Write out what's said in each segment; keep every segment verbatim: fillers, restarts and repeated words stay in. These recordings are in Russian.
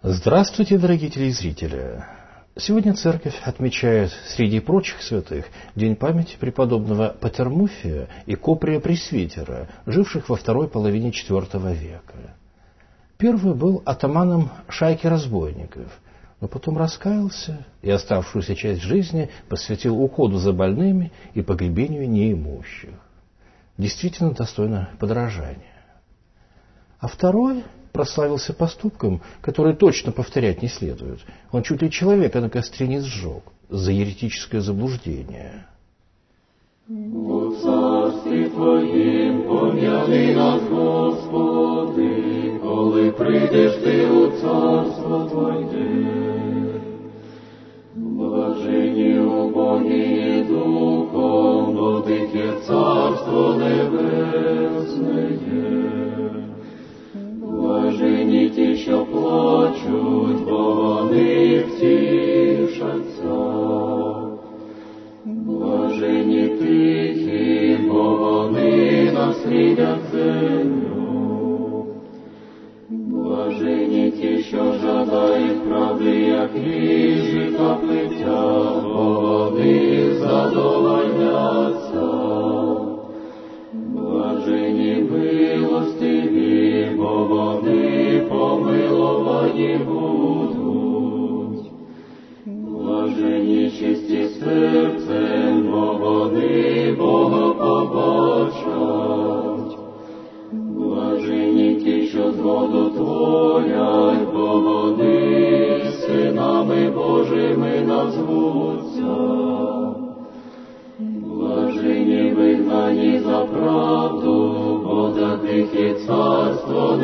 Здравствуйте, дорогие телезрители! Сегодня Церковь отмечает среди прочих святых день памяти преподобного Патермуфия и Коприя Пресвитера, живших во второй половине четвертого века. Первый был атаманом шайки разбойников, но потом раскаялся и оставшуюся часть жизни посвятил уходу за больными и погребению неимущих. Действительно достойно подражания. А второй прославился поступком, который точно повторять не следует. Он чуть ли человека на костре не сжег за еретическое заблуждение. «О царстві Твоїм пом'яни нас, Господи, коли прийдеш Ти у царство Твоє. Блажені убогі духом, бо тих є царство небесне. Блажені ті, що плачуть, бо вони втішаться. Блажені тихі, бо вони наслідять землю. Блажені ті, що жадають правди, як їжі та пиття, бо вони задовольняться. Блажені милостиві, бо вони помиловані будуть. Блажені чисті серцем, бо вони Бога побачать. Блажені ті, що згоду творять, бо вони синами Божими назвуться. Блажені вигнані за правду, бо для тих є царство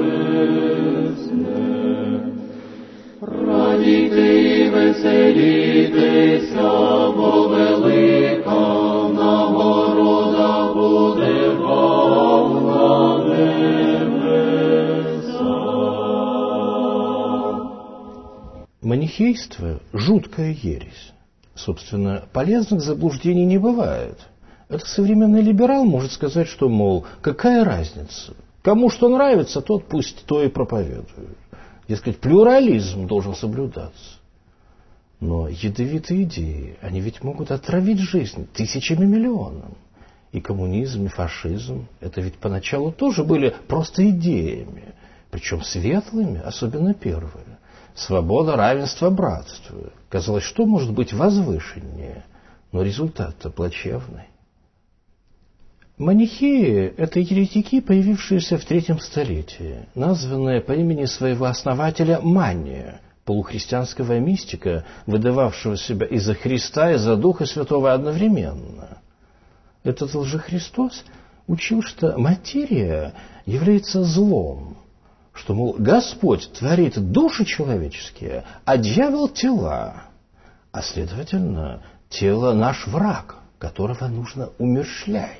небесне. Радійте і веселітеся, бо велика нагорода буде вам на небесах. Манихейство – жуткая ересь. Собственно, полезных заблуждений не бывает. Это современный либерал может сказать, что, мол, какая разница? Кому что нравится, тот пусть то и проповедует. Дескать, плюрализм должен соблюдаться. Но ядовитые идеи, они ведь могут отравить жизнь тысячами миллионам. И коммунизм, и фашизм, это ведь поначалу тоже были просто идеями. Причем светлыми, особенно первые. Свобода, равенство, братство. Казалось, что может быть возвышеннее? Но результат-то плачевный. Манихеи – это еретики, появившиеся в третьем столетии, названные по имени своего основателя Мания, полухристианского мистика, выдававшего себя и за Христа, и за Духа Святого одновременно. Этот лжехристос учил, что материя является злом, что, мол, Господь творит души человеческие, а дьявол – тела, а, следовательно, тело – наш враг, которого нужно умерщвлять.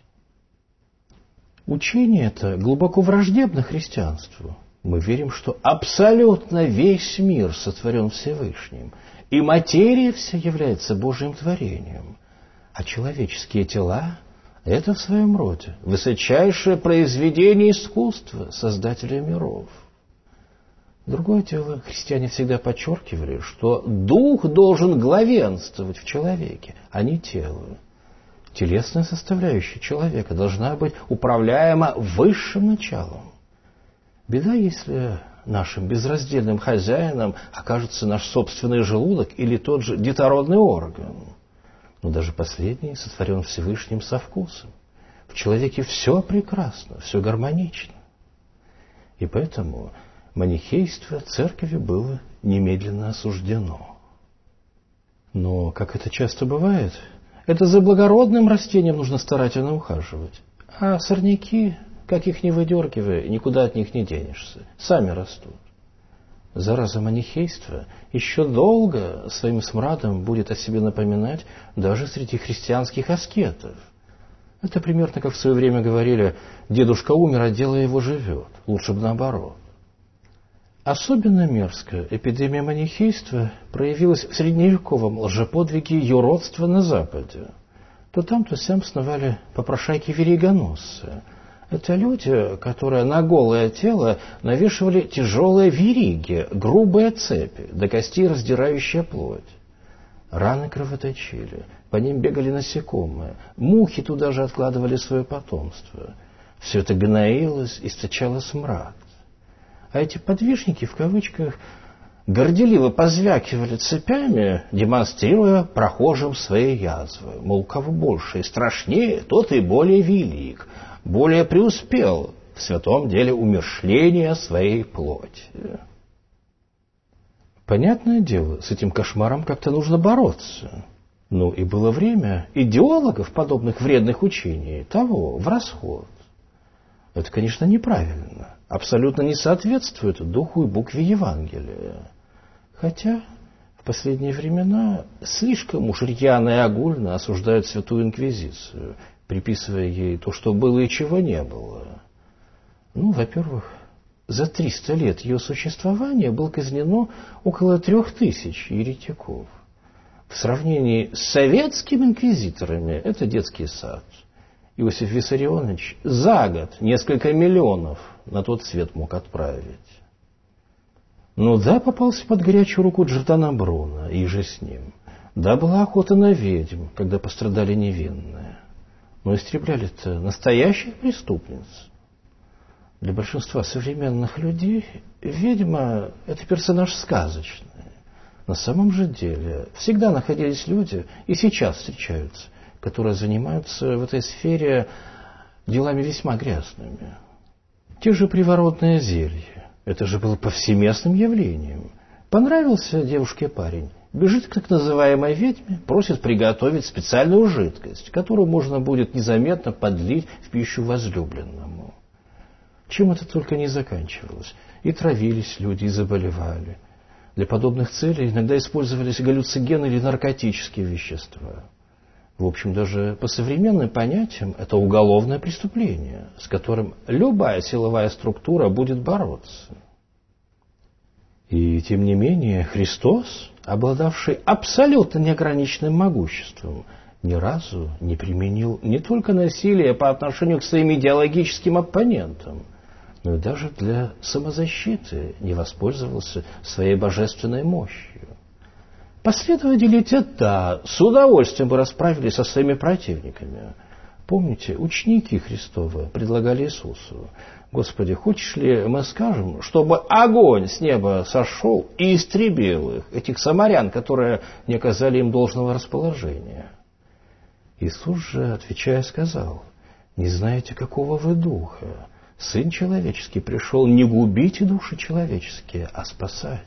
Учение это глубоко враждебно христианству. Мы верим, что абсолютно весь мир сотворен Всевышним, и материя вся является Божьим творением, а человеческие тела – это в своем роде высочайшее произведение искусства Создателя миров. Другое дело, христиане всегда подчеркивали, что дух должен главенствовать в человеке, а не тело. Телесная составляющая человека должна быть управляема высшим началом. Беда, если нашим безраздельным хозяином окажется наш собственный желудок или тот же детородный орган. Но даже последний сотворен Всевышним со вкусом. В человеке все прекрасно, все гармонично. И поэтому манихейство церковью было немедленно осуждено. Но, как это часто бывает, это за благородным растением нужно старательно ухаживать. А сорняки, как их не выдергивай, никуда от них не денешься. Сами растут. Зараза манихейства еще долго своим смрадом будет о себе напоминать даже среди христианских аскетов. Это примерно как в свое время говорили: дедушка умер, а дело его живет. Лучше бы наоборот. Особенно мерзко эпидемия манихейства проявилась в средневековом лжеподвиге юродства на Западе. То там, то сям сновали попрошайки-веригоносцы. Это люди, которые на голое тело навешивали тяжелые вериги, грубые цепи, до костей раздирающие плоть. Раны кровоточили, по ним бегали насекомые, мухи туда же откладывали свое потомство. Все это гноилось, источало смрад. А эти подвижники, в кавычках, горделиво позвякивали цепями, демонстрируя прохожим свои язвы. Мол, кого больше и страшнее, тот и более велик, более преуспел в святом деле умерщвления своей плоти. Понятное дело, с этим кошмаром как-то нужно бороться. Ну и было время идеологов подобных вредных учений того в расход. Это, конечно, неправильно, абсолютно не соответствует духу и букве Евангелия. Хотя в последние времена слишком уж рьяно и огульно осуждают Святую Инквизицию, приписывая ей то, что было и чего не было. Ну, во-первых, за триста лет ее существования было казнено около трех тысяч еретиков. В сравнении с советскими инквизиторами это детский сад. Иосиф Виссарионович за год несколько миллионов на тот свет мог отправить. Ну да, попался под горячую руку Джордано Бруно, и же с ним. Да, была охота на ведьм, когда пострадали невинные. Но истребляли-то настоящих преступниц. Для большинства современных людей ведьма – это персонаж сказочный. На самом же деле всегда находились люди, и сейчас встречаются, которые занимаются в этой сфере делами весьма грязными. Те же приворотные зелья. Это же было повсеместным явлением. Понравился девушке парень, бежит к так называемой ведьме, просит приготовить специальную жидкость, которую можно будет незаметно подлить в пищу возлюбленному. Чем это только не заканчивалось. И травились люди, и заболевали. Для подобных целей иногда использовались галлюциногены или наркотические вещества. В общем, даже по современным понятиям это уголовное преступление, с которым любая силовая структура будет бороться. И тем не менее Христос, обладавший абсолютно неограниченным могуществом, ни разу не применил не только насилие по отношению к своим идеологическим оппонентам, но и даже для самозащиты не воспользовался своей божественной мощью. Последователи те, да, с удовольствием бы расправились со своими противниками. Помните, ученики Христовы предлагали Иисусу: «Господи, хочешь ли мы скажем, чтобы огонь с неба сошел и истребил их, этих самарян, которые не оказали им должного расположения?» Иисус же, отвечая, сказал: «Не знаете, какого вы духа? Сын человеческий пришел не губить души человеческие, а спасать».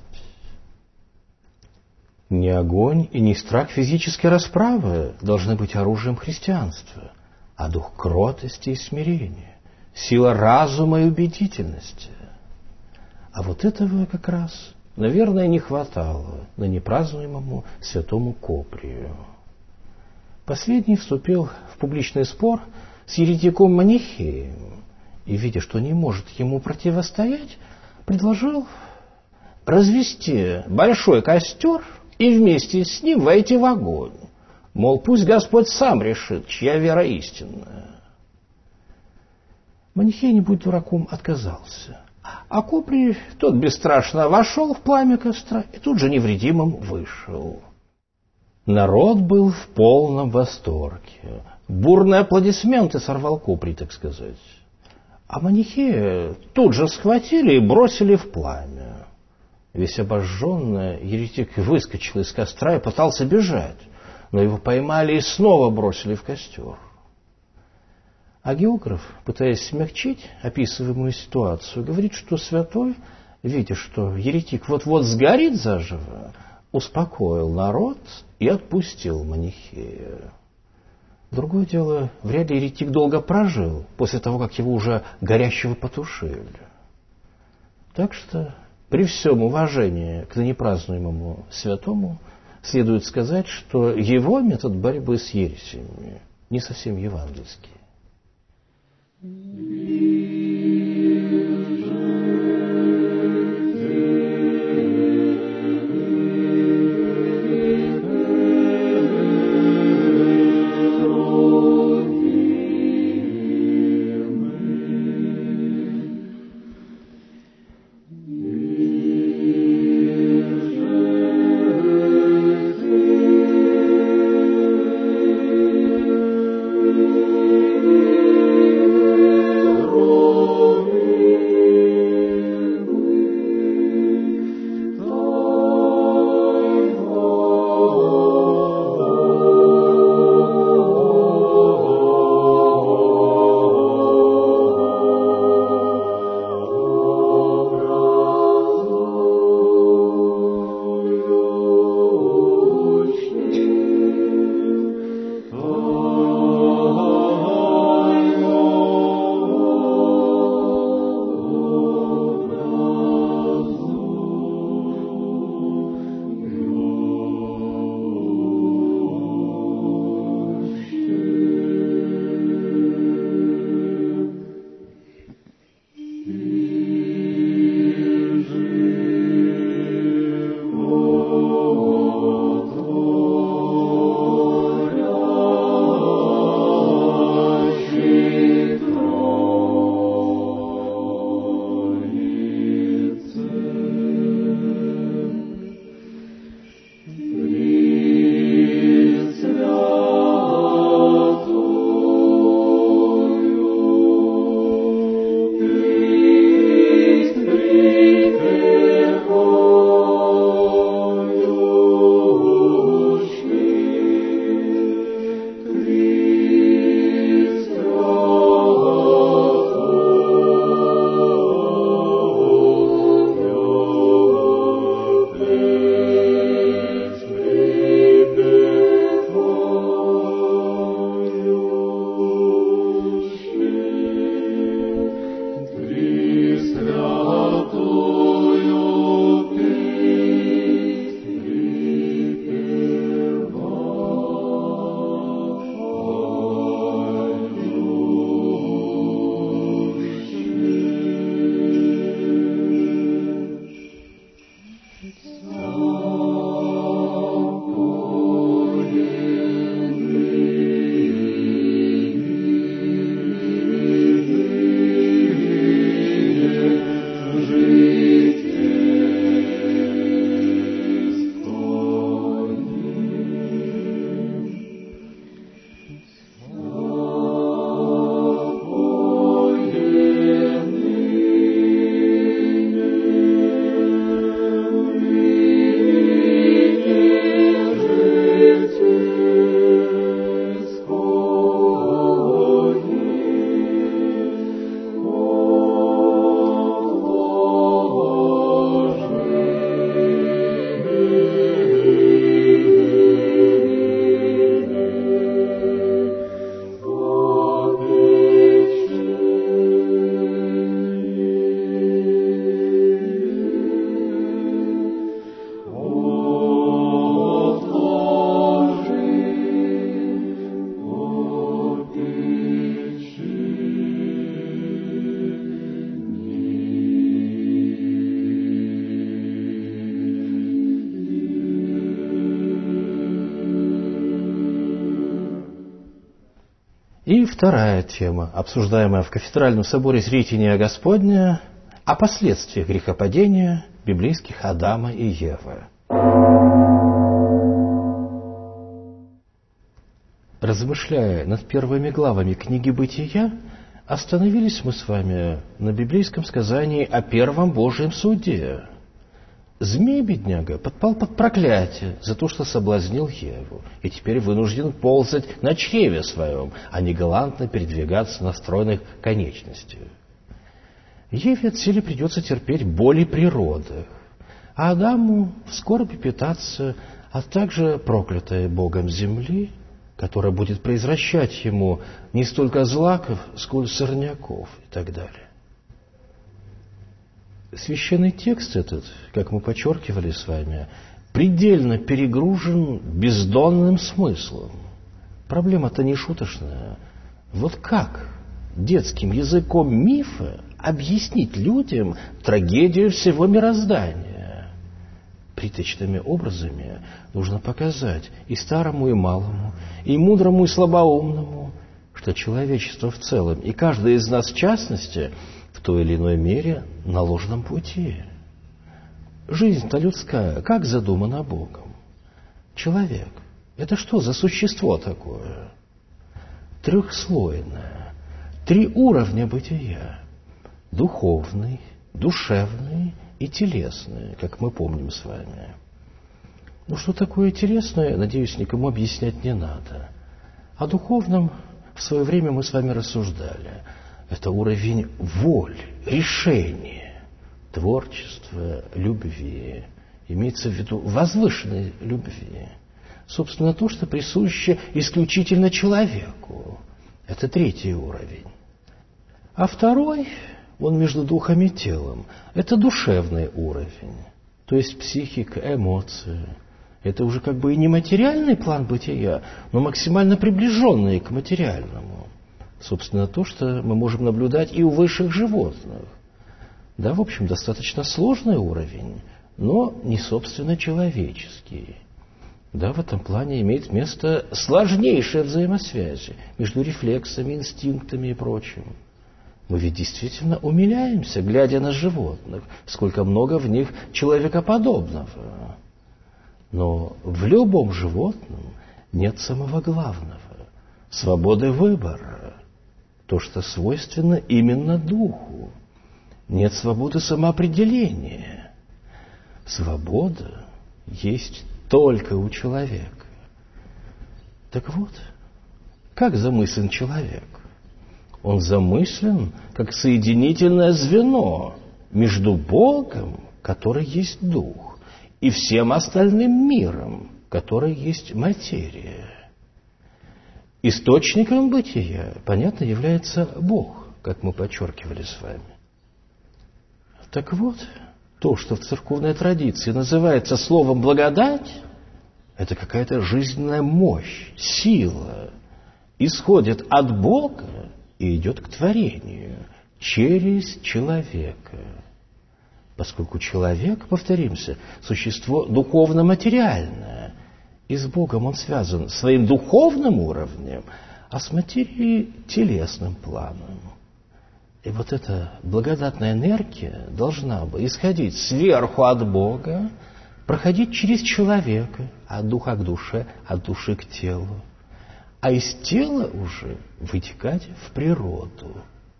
Не огонь и не страх физической расправы должны быть оружием христианства, а дух кротости и смирения, сила разума и убедительности. А вот этого как раз, наверное, не хватало на непразднуемому святому Коприю. Последний вступил в публичный спор с еретиком Манихеем и, видя, что не может ему противостоять, предложил развести большой костер и вместе с ним войти в огонь. Мол, пусть Господь сам решит, чья вера истинная. Манихей, не будь дураком, отказался. А Коприй, тот бесстрашно вошел в пламя костра и тут же невредимым вышел. Народ был в полном восторге. Бурные аплодисменты сорвал Коприй, так сказать. А Манихея тут же схватили и бросили в пламя. Весь обожженный еретик выскочил из костра и пытался бежать, но его поймали и снова бросили в костер. А географ, пытаясь смягчить описываемую ситуацию, говорит, что святой, видя, что еретик вот-вот сгорит заживо, успокоил народ и отпустил Манихея. Другое дело, вряд ли еретик долго прожил после того, как его уже горящего потушили. Так что при всем уважении к непразднуемому святому следует сказать, что его метод борьбы с ересями не совсем евангельский. И вторая тема, обсуждаемая в Кафедральном соборе Зрительния Господня, о последствиях грехопадения библейских Адама и Евы. Размышляя над первыми главами книги «Бытия», остановились мы с вами на библейском сказании о первом Божьем суде. Змей, бедняга, подпал под проклятие за то, что соблазнил Еву, и теперь вынужден ползать на чреве своем, а не галантно передвигаться на стройных конечностях. Еве от силы придется терпеть боли при родах, а Адаму в скорби питаться, а также проклятой Богом земли, которая будет произвращать ему не столько злаков, сколь сорняков и так далее. Священный текст этот, как мы подчеркивали с вами, предельно перегружен бездонным смыслом. Проблема-то не шуточная. Вот как детским языком мифа объяснить людям трагедию всего мироздания? Приточными образами нужно показать и старому, и малому, и мудрому, и слабоумному, что человечество в целом, и каждый из нас в частности, в той или иной мере на ложном пути. Жизнь-то людская, как задумана Богом? Человек – это что за существо такое? Трехслойное, три уровня бытия – духовный, душевный и телесный, как мы помним с вами. Ну, что такое телесное, надеюсь, никому объяснять не надо. О духовном в свое время мы с вами рассуждали. Это уровень воли, решения, творчества, любви. Имеется в виду возвышенной любви. Собственно, то, что присуще исключительно человеку. Это третий уровень. А второй, он между духом и телом, это душевный уровень. То есть психика, эмоции. Это уже как бы и не материальный план бытия, но максимально приближенный к материальному. Собственно, то, что мы можем наблюдать и у высших животных. Да, в общем, достаточно сложный уровень, но не собственно человеческий. Да, в этом плане имеет место сложнейшая взаимосвязь между рефлексами, инстинктами и прочим. Мы ведь действительно умиляемся, глядя на животных, сколько много в них человекоподобного. Но в любом животном нет самого главного – свободы выбора. То, что свойственно именно духу. Нет свободы самоопределения. Свобода есть только у человека. Так вот, как замыслен человек? Он замыслен как соединительное звено между Богом, который есть дух, и всем остальным миром, который есть материя. Источником бытия, понятно, является Бог, как мы подчеркивали с вами. Так вот, то, что в церковной традиции называется словом «благодать», это какая-то жизненная мощь, сила, исходит от Бога и идет к творению через человека. Поскольку человек, повторимся, существо духовно-материальное, и с Богом он связан своим духовным уровнем, а с материей телесным планом. И вот эта благодатная энергия должна бы исходить сверху от Бога, проходить через человека, от духа к душе, от души к телу, а из тела уже вытекать в природу.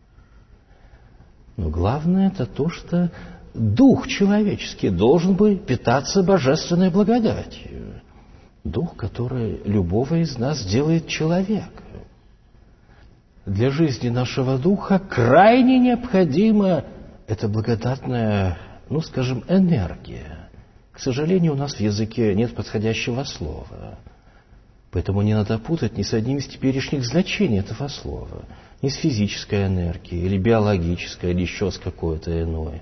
Но главное это то, что дух человеческий должен бы питаться божественной благодатью. Дух, который любого из нас делает человека. Для жизни нашего духа крайне необходима эта благодатная, ну, скажем, энергия. К сожалению, у нас в языке нет подходящего слова. Поэтому не надо путать ни с одним из теперешних значений этого слова. Ни с физической энергией, или биологической, или еще с какой-то иной.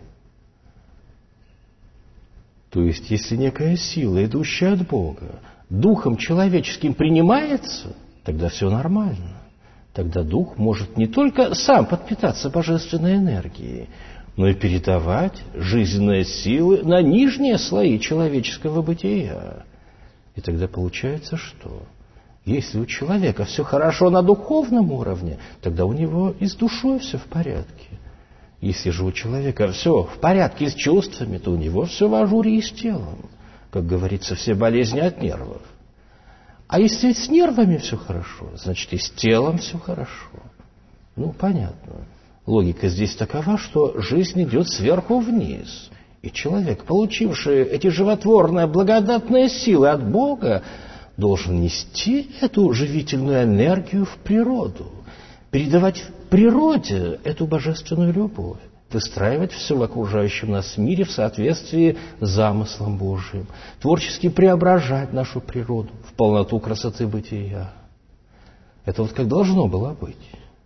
То есть, если некая сила, идущая от Бога, духом человеческим принимается, тогда все нормально. Тогда дух может не только сам подпитаться божественной энергией, но и передавать жизненные силы на нижние слои человеческого бытия. И тогда получается что? Если у человека все хорошо на духовном уровне, тогда у него и с душой все в порядке. Если же у человека все в порядке с чувствами, то у него все в ажуре и с телом. Как говорится, все болезни от нервов. А если с нервами все хорошо, значит и с телом все хорошо. Ну, понятно. Логика здесь такова, что жизнь идет сверху вниз. И человек, получивший эти животворные, благодатные силы от Бога, должен нести эту живительную энергию в природу, передавать в природе эту божественную любовь, выстраивать все в окружающем нас мире в соответствии с замыслом Божиим, творчески преображать нашу природу в полноту красоты бытия. Это вот как должно было быть.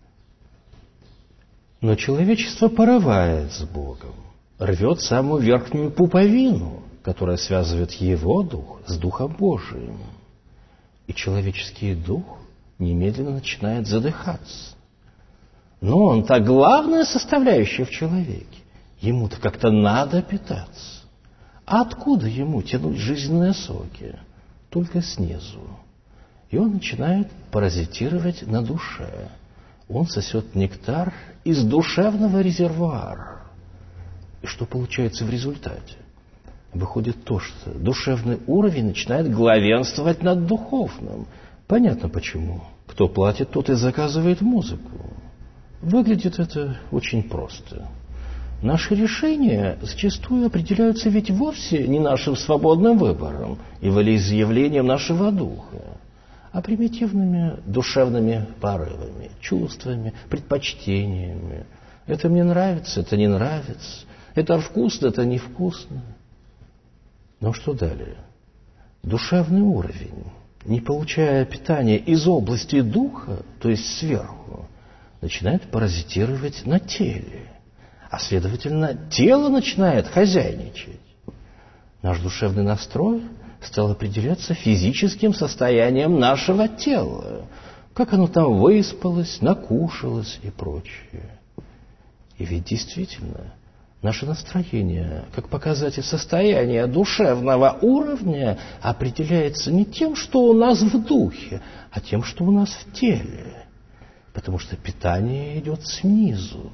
Но человечество порывает с Богом, рвет самую верхнюю пуповину, которая связывает его дух с Духом Божиим. И человеческий дух немедленно начинает задыхаться. Но он-то главная составляющая в человеке. Ему-то как-то надо питаться. А откуда ему тянуть жизненные соки? Только снизу. И он начинает паразитировать на душе. Он сосет нектар из душевного резервуара. И что получается в результате? Выходит то, что душевный уровень начинает главенствовать над духовным. Понятно почему. Кто платит, тот и заказывает музыку. Выглядит это очень просто. Наши решения зачастую определяются ведь вовсе не нашим свободным выбором и волеизъявлением нашего духа, а примитивными душевными порывами, чувствами, предпочтениями. Это мне нравится, это не нравится. Это вкусно, это невкусно. Но что далее? Душевный уровень, не получая питания из области духа, то есть сверху, начинает паразитировать на теле. А следовательно, тело начинает хозяйничать. Наш душевный настрой стал определяться физическим состоянием нашего тела. Как оно там выспалось, накушалось и прочее. И ведь действительно, наше настроение, как показатель состояния душевного уровня, определяется не тем, что у нас в духе, а тем, что у нас в теле. Потому что питание идет снизу.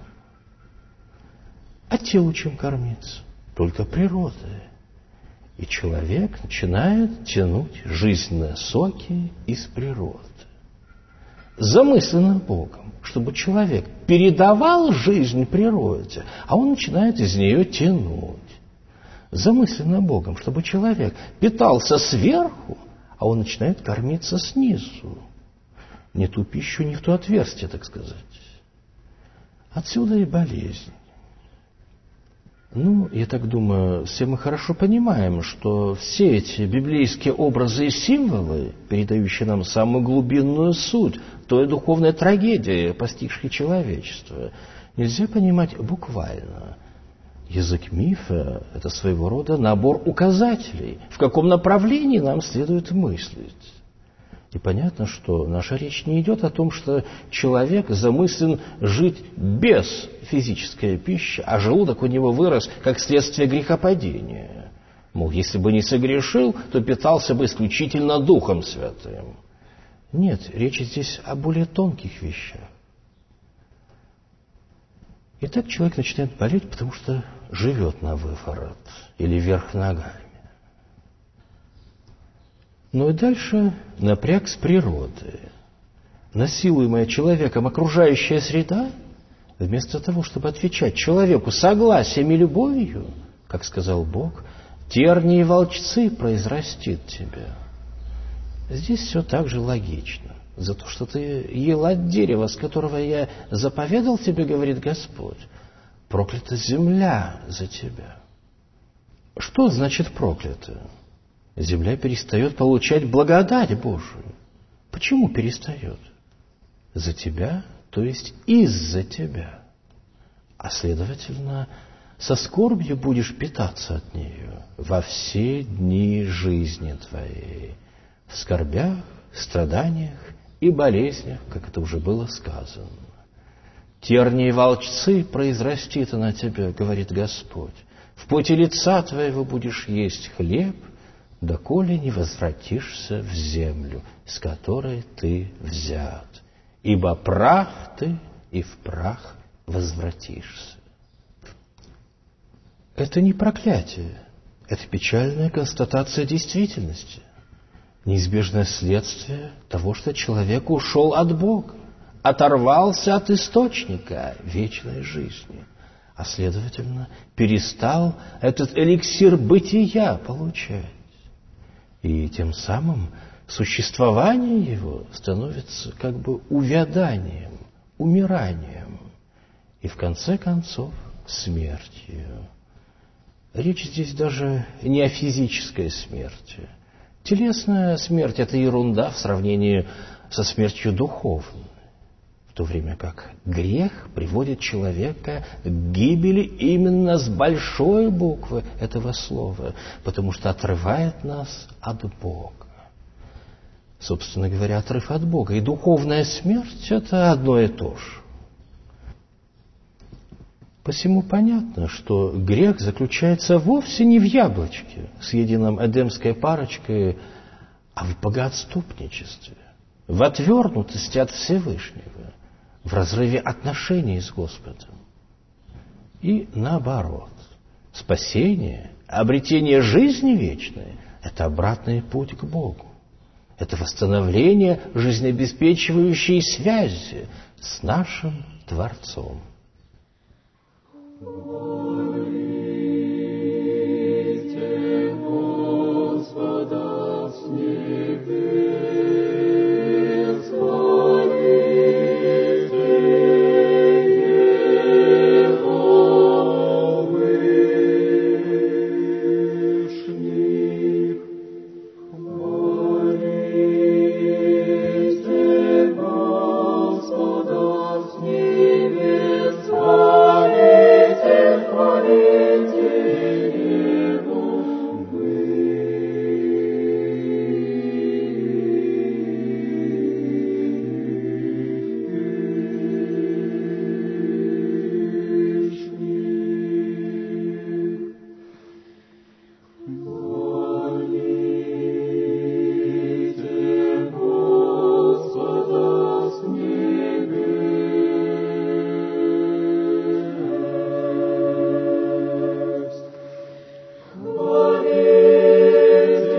А телу чем кормиться? Только природой. И человек начинает тянуть жизненные соки из природы. Замыслено Богом, чтобы человек передавал жизнь природе, а он начинает из нее тянуть. Замыслено Богом, чтобы человек питался сверху, а он начинает кормиться снизу. Не ту пищу, не в то отверстие, так сказать. Отсюда и болезнь. Ну, я так думаю, все мы хорошо понимаем, что все эти библейские образы и символы, передающие нам самую глубинную суть той духовной трагедии, постигшей человечество, нельзя понимать буквально. Язык мифа – это своего рода набор указателей, в каком направлении нам следует мыслить. И понятно, что наша речь не идет о том, что человек замыслен жить без физической пищи, а желудок у него вырос как следствие грехопадения. Мол, если бы не согрешил, то питался бы исключительно Духом Святым. Нет, речь здесь о более тонких вещах. И так человек начинает болеть, потому что живет на выворот или вверх ногами. Ну и дальше напряг с природы. Насилуемая человеком окружающая среда, вместо того, чтобы отвечать человеку согласием и любовью, как сказал Бог, тернии и волчцы произрастит тебя. Здесь все так же логично. За то, что ты ел от дерева, с которого я заповедал тебе, говорит Господь, проклята земля за тебя. Что значит проклята? Земля перестает получать благодать Божию. Почему перестает? За тебя, то есть из-за тебя. А следовательно, со скорбью будешь питаться от нее во все дни жизни твоей, в скорбях, страданиях и болезнях, как это уже было сказано. Тернии и волчцы произрастит на тебя, говорит Господь. В поте лица твоего будешь есть хлеб, доколе не возвратишься в землю, с которой ты взят. Ибо прах ты, и в прах возвратишься. Это не проклятие, это печальная констатация действительности, неизбежное следствие того, что человек ушел от Бога, оторвался от источника вечной жизни, а следовательно, перестал этот эликсир бытия получать. И тем самым существование его становится как бы увяданием, умиранием и, в конце концов, смертью. Речь здесь даже не о физической смерти. Телесная смерть – это ерунда в сравнении со смертью духовной, в то время как грех приводит человека к гибели именно с большой буквы этого слова, потому что отрывает нас от Бога. Собственно говоря, отрыв от Бога и духовная смерть – это одно и то же. Посему понятно, что грех заключается вовсе не в яблочке, съеденном эдемской парочкой, а в богоотступничестве, в отвернутости от Всевышнего, в разрыве отношений с Господом. И наоборот, спасение, обретение жизни вечной – это обратный путь к Богу. Это восстановление жизнеобеспечивающей связи с нашим Творцом. Хвалите Господа с небес, хвалите Его вышних, хвалите Господа с небес, хвалите, хвалите Его вышних. Хвалите Господа с небес, хвалите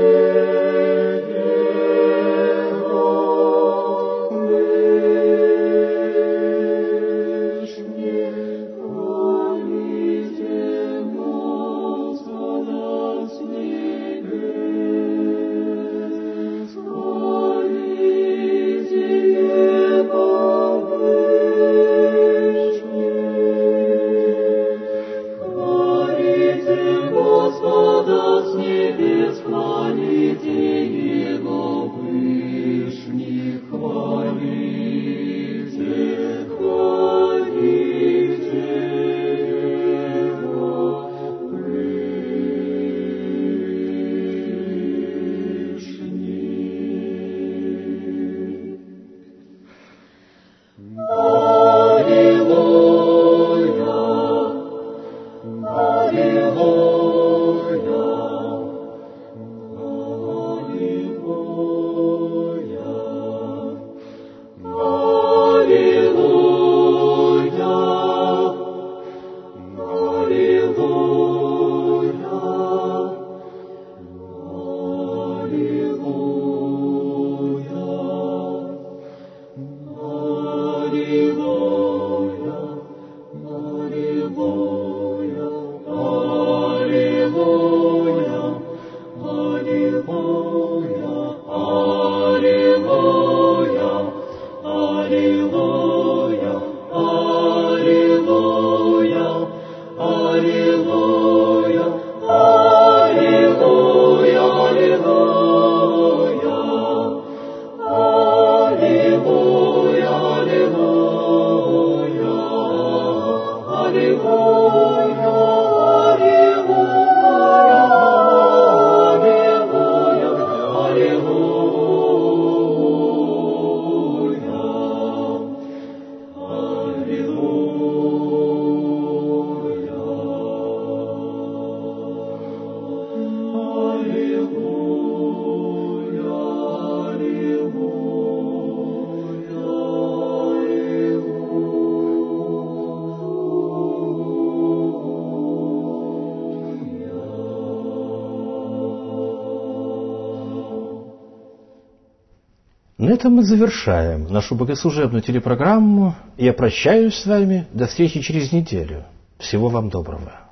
Его вышних, хвалите Господа с небес, хвалите Его вышних, хвалите Господа с небес, хвалите Его вышних, хвалите, хвалите Его вышних. Аллилуйя, Аллилуйя, Аллилуйя. На этом мы завершаем нашу богослужебную телепрограмму. Я прощаюсь с вами. До встречи через неделю. Всего вам доброго.